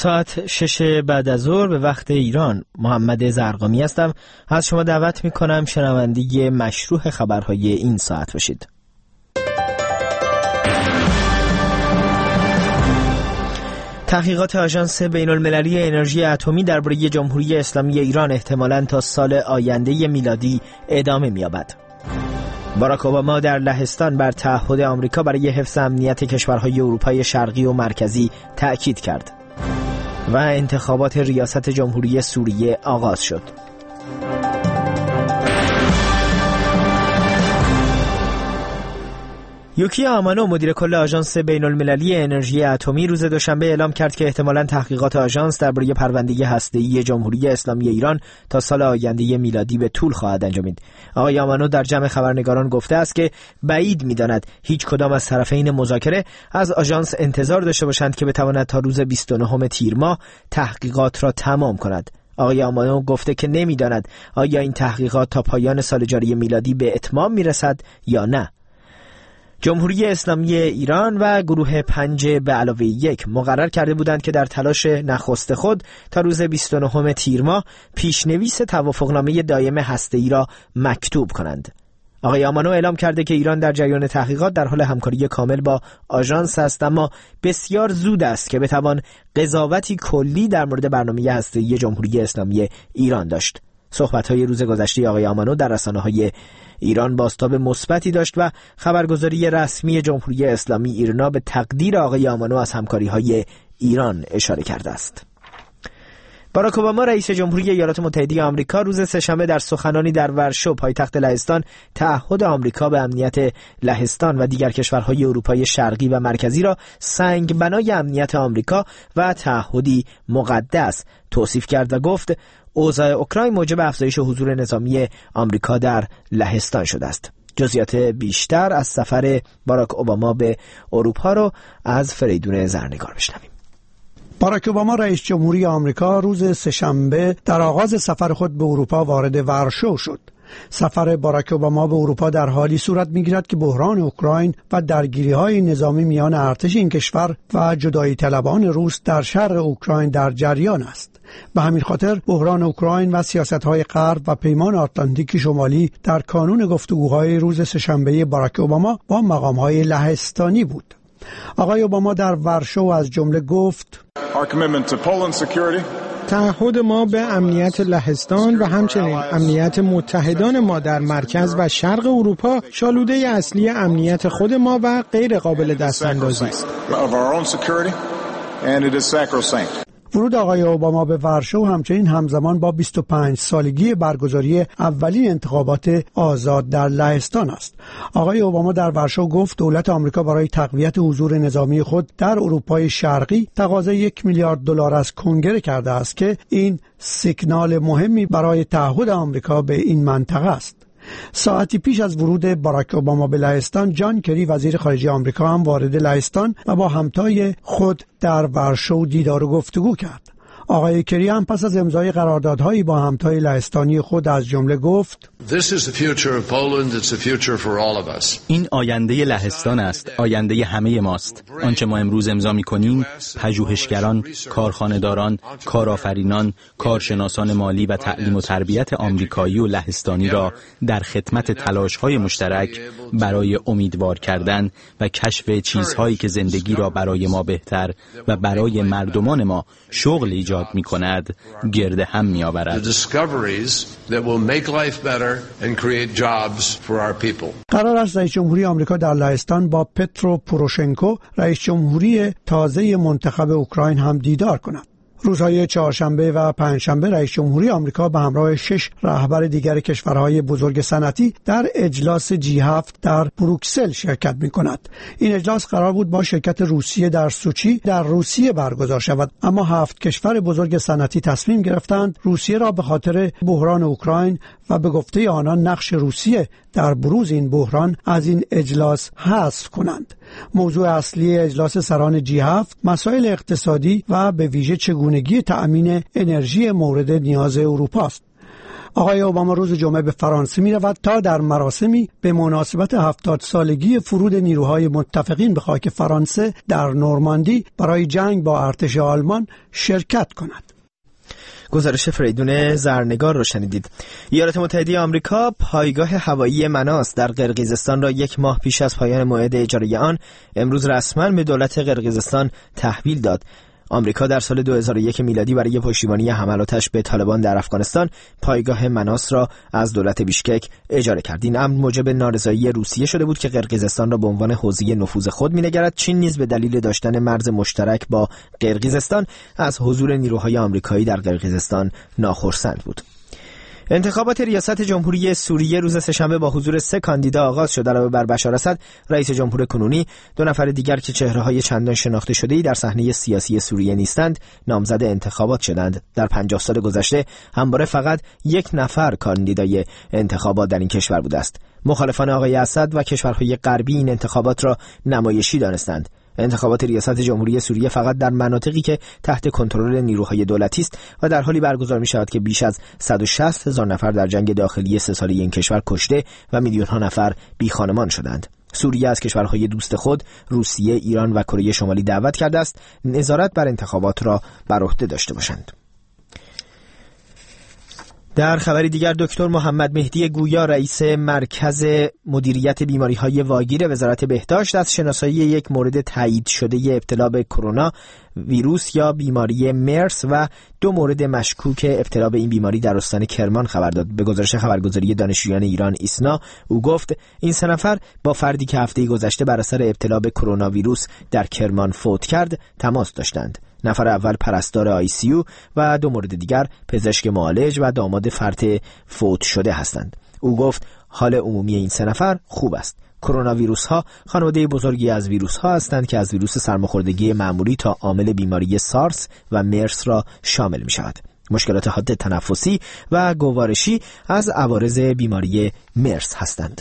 ساعت 6 بعد از ظهر به وقت ایران. محمد زرقامی هستم. از شما دعوت میکنم شنونده مشروع خبرهای این ساعت باشید. تحقیقات آژانس بین‌المللی انرژی اتمی درباره جمهوری اسلامی ایران احتمالاً تا سال آینده میلادی ادامه می‌یابد. باراک اوباما در لهستان بر تعهد آمریکا برای حفظ امنیت کشورهای اروپای شرقی و مرکزی تأکید کرد. و انتخابات ریاست جمهوری سوریه آغاز شد. یوکی آمانو مدیر کل آژانس بین‌المللی انرژی اتمی روز دوشنبه اعلام کرد که احتمالاً تحقیقات آژانس درباره پرونده هسته‌ای جمهوری اسلامی ایران تا سال آینده میلادی به طول خواهد انجامید. آقای آمانو در جمع خبرنگاران گفته است که بعید می‌داند هیچ کدام از طرفین مذاکره از آژانس انتظار داشته باشند که بتواند تا روز 29 تیر ماه تحقیقات را تمام کند. آقای آمانو گفته که نمی‌داند آیا این تحقیقات تا پایان سال جاری میلادی به اتمام می‌رسد یا نه. جمهوری اسلامی ایران و گروه 5+1 مقرر کرده بودند که در تلاش نخست خود تا روز 29 تیر ماه پیشنویس توافقنامه دائم هسته‌ای را مکتوب کنند. آقای آمانو اعلام کرده که ایران در جریان تحقیقات در حال همکاری کامل با آژانس است، اما بسیار زود است که بتوان قضاوتی کلی در مورد برنامه هسته‌ای جمهوری اسلامی ایران داشت. صحبت‌های روز گذشته آقای آمانو در رسانه‌های ایران بازتاب مثبتی داشت و خبرگزاری رسمی جمهوری اسلامی ایرنا به تقدیر آقای آمانو از همکاری‌های ایران اشاره کرده است. باراک اوباما رئیس جمهوری ایالات متحده آمریکا روز سه‌شنبه در سخنانی در ورشو پایتخت لهستان تعهد آمریکا به امنیت لهستان و دیگر کشورهای اروپای شرقی و مرکزی را سنگ بنای امنیت آمریکا و تعهدی مقدس توصیف کرد و گفت اوضاع اوکراین موجب افزایش حضور نظامی آمریکا در لهستان شده است. جزئیات بیشتر از سفر باراک اوباما به اروپا را از فریدون زرنگار بشنویم. باراک اوباما رئیس جمهوری آمریکا روز سه‌شنبه در آغاز سفر خود به اروپا وارد ورشو شد. سفر باراک اوباما به اروپا در حالی صورت می‌گیرد که بحران اوکراین و درگیری‌های نظامی میان ارتش این کشور و جدایی طلبان روس در شرق اوکراین در جریان است. به همین خاطر بحران اوکراین و سیاست‌های غرب و پیمان آتلانتیک شمالی در کانون گفتگوهای روز سه‌شنبه باراک اوباما با مقام‌های لهستانی بود. آقای اوباما در ورشو از جمله گفت: تعهد ما به امنیت لهستان و همچنین امنیت متحدان ما در مرکز و شرق اروپا شالوده اصلی امنیت خود ما و غیر قابل دستاندازی است. ورود آقای اوباما به ورشو همچنین همزمان با 25 سالگی برگزاری اولین انتخابات آزاد در لهستان است. آقای اوباما در ورشو گفت دولت آمریکا برای تقویت حضور نظامی خود در اروپای شرقی تقاضای 1 میلیارد دلار از کنگره کرده است که این سیگنال مهمی برای تعهد آمریکا به این منطقه است. ساعتی پیش از ورود باراک اوباما به لهستان، جان کری وزیر خارجه آمریکا هم وارد لهستان و با همتای خود در ورشو دیدار و گفتگو کرد. آقای کری هم پس از امضای قراردادهایی با همتای لهستانی خود از جمله گفت: این آینده لهستان است، آینده همه ماست. آنچه ما امروز امضا می‌کنیم، پژوهشگران، کارخانه‌داران، کارآفرینان، کارشناسان مالی و تعلیم و تربیت آمریکایی و لهستانی را در خدمت تلاش‌های مشترک برای امیدوار کردن و کشف چیزهایی که زندگی را برای ما بهتر و برای مردمان ما شغل ایجاد می‌کند گرد هم می‌آورد. قرار است رئیس جمهوری آمریکا در لهستان با پترو پوروشنکو رئیس جمهوری تازه منتخب اوکراین هم دیدار کند. روزهای چهارشنبه و پنجشنبه رئیس جمهوری آمریکا به همراه 6 رهبر دیگر کشورهای بزرگ صنعتی در اجلاس G7 در بروکسل شرکت می‌کند. این اجلاس قرار بود با شرکت روسیه در سوچی در روسیه برگزار شود، اما 7 کشور بزرگ صنعتی تصمیم گرفتند روسیه را به خاطر بحران اوکراین و به گفته آنان نقش روسیه در بروز این بحران از این اجلاس حذف کنند. موضوع اصلی اجلاس سران G7 مسائل اقتصادی و به ویژه چگونگی تأمین انرژی مورد نیاز اروپا است. آقای اوباما روز جمعه به فرانسه می رود تا در مراسمی به مناسبت 70 سالگی فرود نیروهای متفقین به خاک فرانسه در نورماندی برای جنگ با ارتش آلمان شرکت کند. گزارش فریدون زرنگار رو شنیدید. ایالات متحده آمریکا پایگاه هوایی مناس در قرقیزستان را 1 ماه پیش از پایان موعد اجاره آن امروز رسما به دولت قرقیزستان تحویل داد. آمریکا در سال 2001 میلادی برای پشتیبانی حملاتش به طالبان در افغانستان پایگاه مناس را از دولت بیشکک اجاره کرد. این امر موجب نارضایی روسیه شده بود که قرقیزستان را به عنوان حوزه نفوذ خود می‌نگرد. چین نیز به دلیل داشتن مرز مشترک با قرقیزستان از حضور نیروهای آمریکایی در قرقیزستان ناخرسند بود. انتخابات ریاست جمهوری سوریه روز سه‌شنبه با حضور 3 کاندیدا آغاز شد. علاوه بر بشار اسد، رئیس جمهور کنونی، 2 نفر دیگر که چهره‌های چندان شناخته شده‌ای در صحنه سیاسی سوریه نیستند، نامزد انتخابات شدند. در 50 سال گذشته همواره فقط 1 نفر کاندیدای انتخابات در این کشور بوده است. مخالفان آقای اسد و کشورهای غربی این انتخابات را نمایشی دانستند. انتخابات ریاست جمهوری سوریه فقط در مناطقی که تحت کنترل نیروهای دولتی است و در حالی برگزار می شود که بیش از 160,000 نفر در جنگ داخلی 3 ساله این کشور کشته و میلیون‌ها نفر بی خانمان شدند. سوریه از کشورهای دوست خود روسیه، ایران و کره شمالی دعوت کرده است نظارت بر انتخابات را بر عهده داشته باشند. در خبری دیگر، دکتر محمد مهدی گویا رئیس مرکز مدیریت بیماری‌های واگیر وزارت بهداشت از شناسایی 1 مورد تایید شده ابتلا به کرونا ویروس یا بیماری مرس و 2 مورد مشکوک ابتلا به این بیماری در استان کرمان خبر داد. به گزارش خبرگزاری دانشجویان ایران ایسنا، او گفت این 3 نفر با فردی که هفته گذشته بر اثر ابتلا به کرونا ویروس در کرمان فوت کرد تماس داشتند. نفر اول پرستار ICU و 2 مورد دیگر پزشک معالج و داماد فرد فوت شده هستند. او گفت حال عمومی این 3 نفر خوب است. کرونا ویروس ها خانواده بزرگی از ویروس ها هستند که از ویروس سرماخوردگی معمولی تا عامل بیماری سارس و مرس را شامل می شود. مشکلات حاد تنفسی و گوارشی از عوارض بیماری مرس هستند.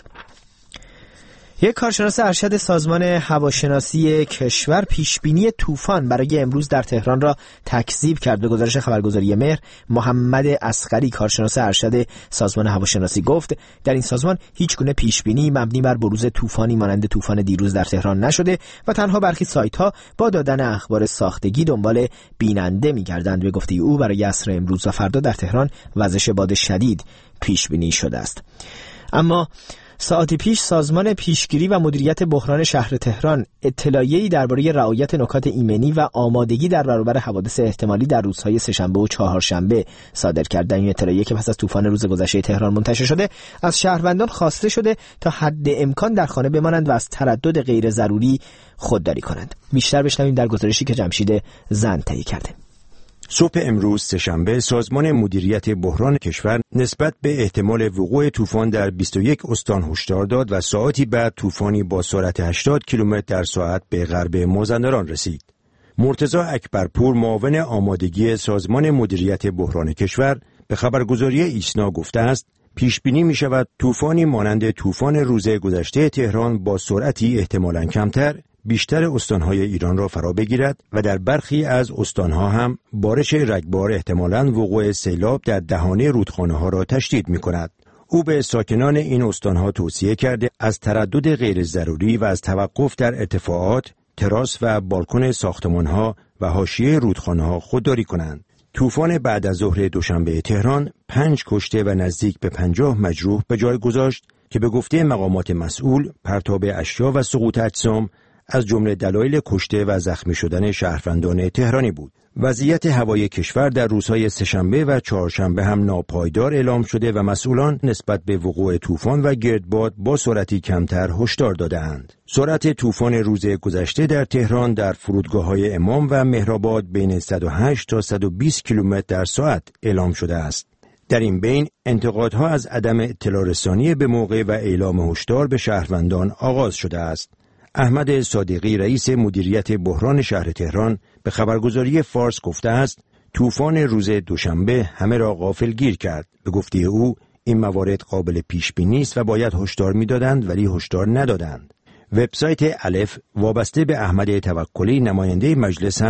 یک کارشناس ارشد سازمان هواشناسی کشور پیشبینی طوفان برای امروز در تهران را تکذیب کرد. به گزارش خبرگزاری مهر، محمد اصغری کارشناس ارشد سازمان هواشناسی گفت در این سازمان هیچ گونه پیشبینی مبنی بر بروز طوفانی مانند طوفان دیروز در تهران نشده و تنها برخی سایت‌ها با دادن اخبار ساختگی دنبال بیننده می‌گردند. به گفته او برای عصر امروز و فردا در تهران وزش باد شدید پیشبینی شده است. اما ساعتی پیش سازمان پیشگیری و مدیریت بحران شهر تهران اطلاعیه‌ای درباره رعایت نکات ایمنی و آمادگی در برابر حوادث احتمالی در روزهای سه‌شنبه و چهارشنبه صادر کرد. این اطلاعیه که پس از طوفان روز گذشته تهران منتشر شده، از شهروندان خواسته شده تا حد امکان در خانه بمانند و از تردد غیر ضروری خودداری کنند. بیشتر بشنویم در گزارشی که جمشید زند تهیه کرده. صبح امروز سه‌شنبه سازمان مدیریت بحران کشور نسبت به احتمال وقوع طوفان در 21 استان هشدار داد و ساعتی بعد طوفانی با سرعت 80 کیلومتر در ساعت به غرب مازندران رسید. مرتضی اکبرپور معاون آمادگی سازمان مدیریت بحران کشور به خبرگزاری ایسنا گفته است پیش بینی می شود طوفانی مانند طوفان روز گذشته تهران با سرعتی احتمالاً کمتر بیشتر استانهای ایران را فرا بگیرد و در برخی از استانها هم بارش رگبار احتمالاً وقوع سیلاب در دهانه رودخانه‌ها را تشدید می‌کند. او به ساکنان این استانها توصیه کرده از تردد غیر ضروری و از توقف در ارتفاعات، تراس و بالکن ساختمان‌ها و حاشیه رودخانه‌ها خودداری کنند. طوفان بعد از ظهر دوشنبه تهران 5 کشته و نزدیک به 50 مجروح به جای گذاشت که به گفته مقامات مسئول پرتاب اشیا و سقوط اجسام از جمله دلایل کشته و زخمی شدن شهروندان تهرانی بود. وضعیت هوای کشور در روزهای سه‌شنبه و چهارشنبه هم ناپایدار اعلام شده و مسئولان نسبت به وقوع طوفان و گردباد با سرعتی کمتر هشدار داده‌اند. سرعت طوفان روز گذشته در تهران در فرودگاه‌های امام و مهرآباد بین 108 تا 120 کیلومتر در ساعت اعلام شده است. در این بین انتقادها از عدم اطلاع رسانی به موقع و اعلام هشدار به شهروندان آغاز شده است. احمد صادقی رئیس مدیریت بحران شهر تهران به خبرگزاری فارس گفته است طوفان روز دوشنبه همه را غافلگیر کرد. به گفته او این موارد قابل پیش بینی است و باید هشدار می‌دادند ولی هشدار ندادند. وبسایت الف وابسته به احمد توکلی نماینده مجلس هم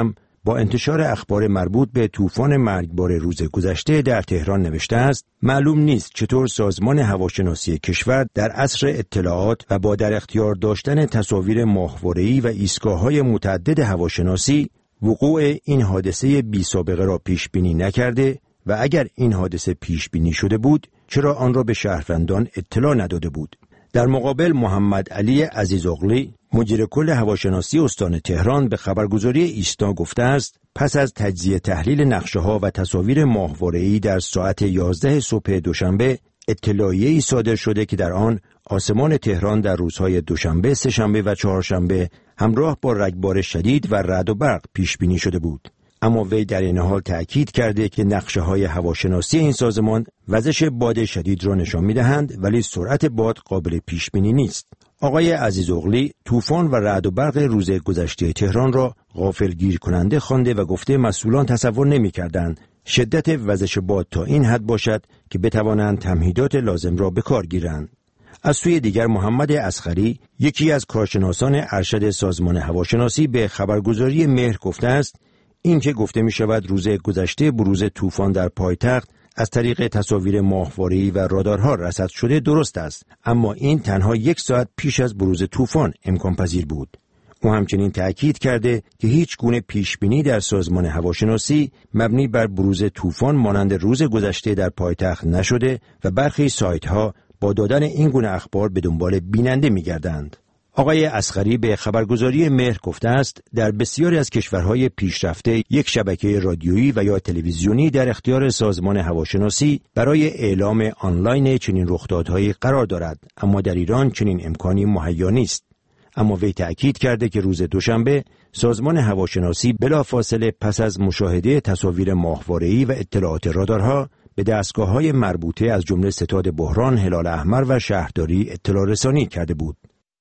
با انتشار اخبار مربوط به طوفان مرگبار روز گذشته در تهران نوشته است: معلوم نیست چطور سازمان هواشناسی کشور در عصر اطلاعات و با در اختیار داشتن تصاویر ماهواره‌ای و ایستگاه‌های متعدد هواشناسی وقوع این حادثه بی سابقه را پیش بینی نکرده و اگر این حادثه پیش بینی شده بود چرا آن را به شهروندان اطلاع نداده بود. در مقابل محمد علی عزیزاغلی مدیر کل هواشناسی استان تهران به خبرگزاری ایسنا گفته است پس از تجزیه تحلیل نقشه‌ها و تصاویر ماهواره‌ای در ساعت 11 صبح دوشنبه اطلاعیه‌ای صادر شده که در آن آسمان تهران در روزهای دوشنبه، سه‌شنبه و چهارشنبه همراه با رگبار شدید و رعد و برق پیش بینی شده بود. اما وی در این حال تأکید کرده که نقشه‌های هواشناسی این سازمان وزش باد شدید را نشان می‌دهند ولی سرعت باد قابل پیش بینی نیست. آقای عزیزاغلی طوفان و رعد و برق روز گذشته تهران را غافلگیر کننده خوانده و گفته مسئولان تصور نمی‌کردند شدت وزش باد تا این حد باشد که بتوانند تمهیدات لازم را به کار گیرند. از سوی دیگر محمد اصغری یکی از کارشناسان ارشد سازمان هواشناسی به خبرگزاری مهر گفته است این که گفته می شود روز گذشته بروز طوفان در پایتخت از طریق تصاویر ماهواره‌ای و رادارها رصد شده درست است، اما این تنها 1 ساعت پیش از بروز طوفان امکان پذیر بود. او همچنین تأکید کرده که هیچ گونه پیشبینی در سازمان هواشناسی مبنی بر بروز طوفان مانند روز گذشته در پایتخت نشده و برخی سایت‌ها با دادن این گونه اخبار به دنبال بیننده می‌گردند. آقای اصغری به خبرگزاری مهر گفته است در بسیاری از کشورهای پیشرفته یک شبکه رادیویی و یا تلویزیونی در اختیار سازمان هواشناسی برای اعلام آنلاین چنین رخدادهایی قرار دارد، اما در ایران چنین امکانی مهیا نیست. اما وی تأکید کرده که روز دوشنبه سازمان هواشناسی بلافاصله پس از مشاهده تصاویر ماهواره‌ای و اطلاعات رادارها به دستگاه‌های مربوطه از جمله ستاد بحران، هلال احمر و شهرداری اطلاع رسانی کرده بود.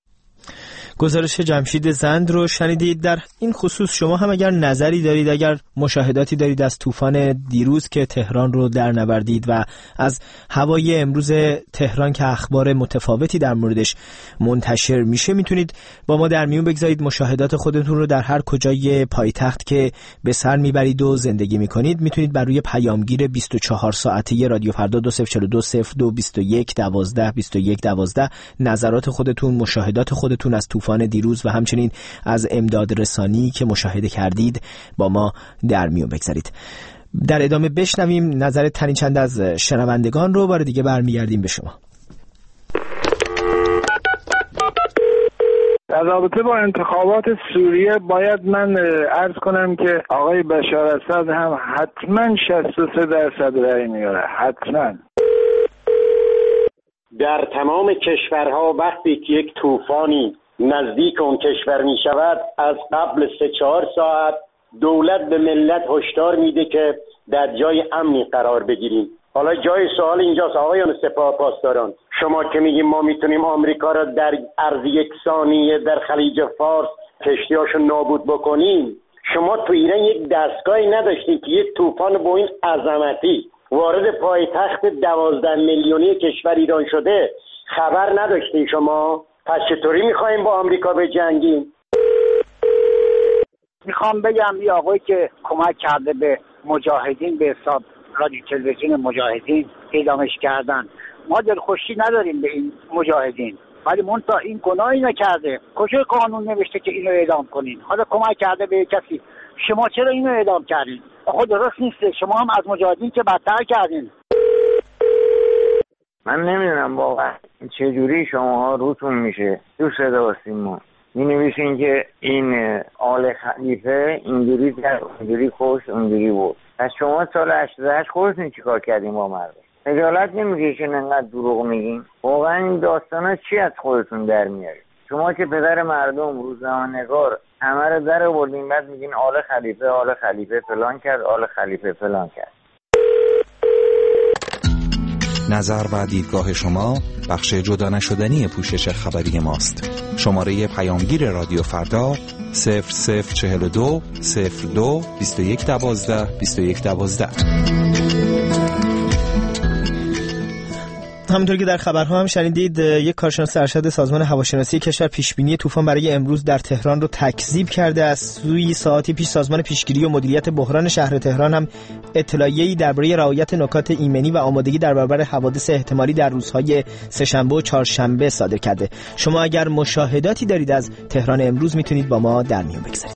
گزارش جمشید زند رو شنیدید. در این خصوص شما هم اگر نظری دارید، اگر مشاهداتی دارید از طوفان دیروز که تهران رو در نوردید و از هوای امروز تهران که اخبار متفاوتی در موردش منتشر میشه، میتونید با ما در میون بگذارید. مشاهدات خودتون رو در هر کجای پایتخت که به سر میبرید و زندگی میکنید میتونید بر روی پیامگیر 24 ساعته رادیو فردا 20420221122112 نظرات خودتون، مشاهدات خودتون از طوفان دیروز و همچنین از امداد رسانی که مشاهده کردید با ما در میون بگذارید. در ادامه بشنویم نظر تنی چند از شنوندگان رو، بار دیگه برمیگردیم به شما. در رابطه با انتخابات سوریه باید من عرض کنم که آقای بشار اسد هم حتما 63% رأی میاره، حتما. در تمام کشورها وقتی که یک طوفانی نزدیک اون کشور می شود از قبل 3-4 ساعت دولت به ملت هشدار میده که در جای امنی قرار بگیریم. حالا جای سوال اینجاست آقایان سپاه پاسداران، شما که میگیم ما میتونیم آمریکا را در عرض 1 ثانیه در خلیج فارس کشتیاشو نابود بکنیم، شما تو ایران یک دستگاهی نداشتین که یک طوفان با این عظمتی وارد پایتخت 12 میلیونی کشور ایران شده خبر نداشتین شما؟ پس چطوری میخوایم با آمریکا بجنگیم؟ میخوام بگم این آقایی که کمک کرده به مجاهدین به حساب رادیو تلویزیون مجاهدین اعلامش کردن، ما دلخوشی نداریم به این مجاهدین، ولی منتها این گناهی نکرده. کجای قانون نوشته که اینو اعلام کنین؟ حالا کمک کرده به کسی، شما چرا اینو اعلام کردین؟ خود درست نیسته، شما هم از مجاهدین که بدتر کردین. من نمیدونم واقعا چجوری شماها روتون میشه تو صدا و سیما می نویسین که این آل خلیفه اینجوری کرد، اینجوری کشت، اونجوری بود. از شما سال 88 خودتون چیکار کردیم با مردم؟ خجالت نمیکشین انقدر دروغ میگین؟ واقعا این داستانا چی از خودتون در میارید؟ شما که پدر مردم، روزنامه‌نگار همه رو در آوردین، بعد میگین آل خلیفه، آل خلیفه فلان کرد، آل خلیفه فلان کرد. نظر و دیدگاه شما بخش جدا نشدنی پوشش خبری ماست. شماره پیامگیر رادیو فردا 0042 02 2112 2112. همونطور که در خبرها هم شنیدید، یک کارشناس ارشد سازمان هواشناسی کشور پیشبینی طوفان برای امروز در تهران رو تکذیب کرده. از سوی ساعتی پیش سازمان پیشگیری و مدیریت بحران شهر تهران هم اطلاعیه‌ای درباره رعایت نکات ایمنی و آمادگی در برابر حوادث احتمالی در روزهای سه‌شنبه و چهارشنبه صادر کرده. شما اگر مشاهداتی دارید از تهران امروز میتونید با ما در میون بگذارید.